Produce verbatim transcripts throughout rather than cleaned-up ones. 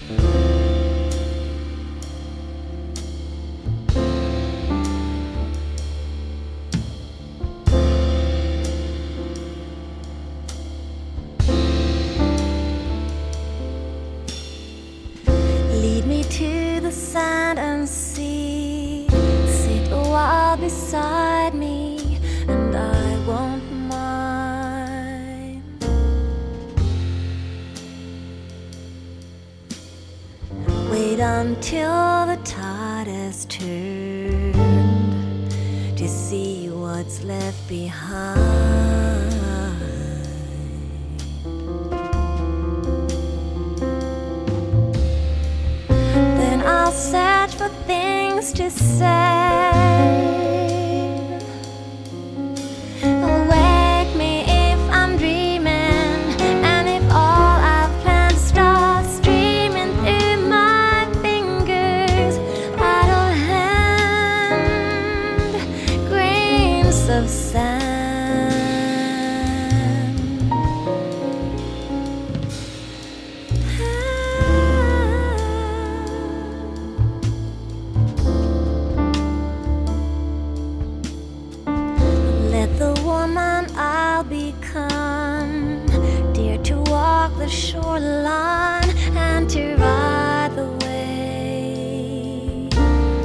Lead me to the sand and sea. Sit a while beside me, and I won't mind. Wait until the tide has turned to see what's left behind. I'll search for things to say. Awake me if I'm dreaming, and if all I've planned starts streaming through my fingers. Idle hand, grains of sand. The woman I'll become, dare to walk the shoreline and to ride the wave.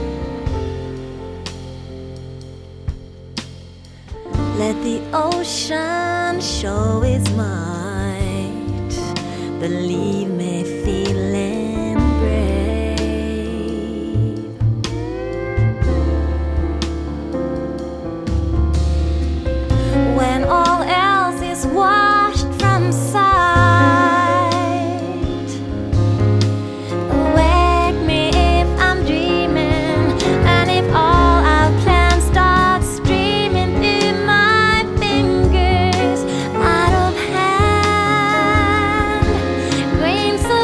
Let the ocean show its might, believe me, feeling brave. When all else is washed from sight, awake me if I'm dreaming, and if all our plans start streaming through my fingers. Idle hand, grains of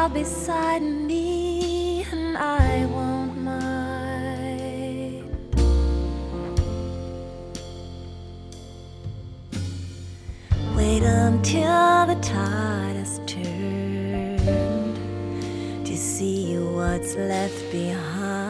while beside me, and I won't mind. Wait until the tide has turned to see what's left behind.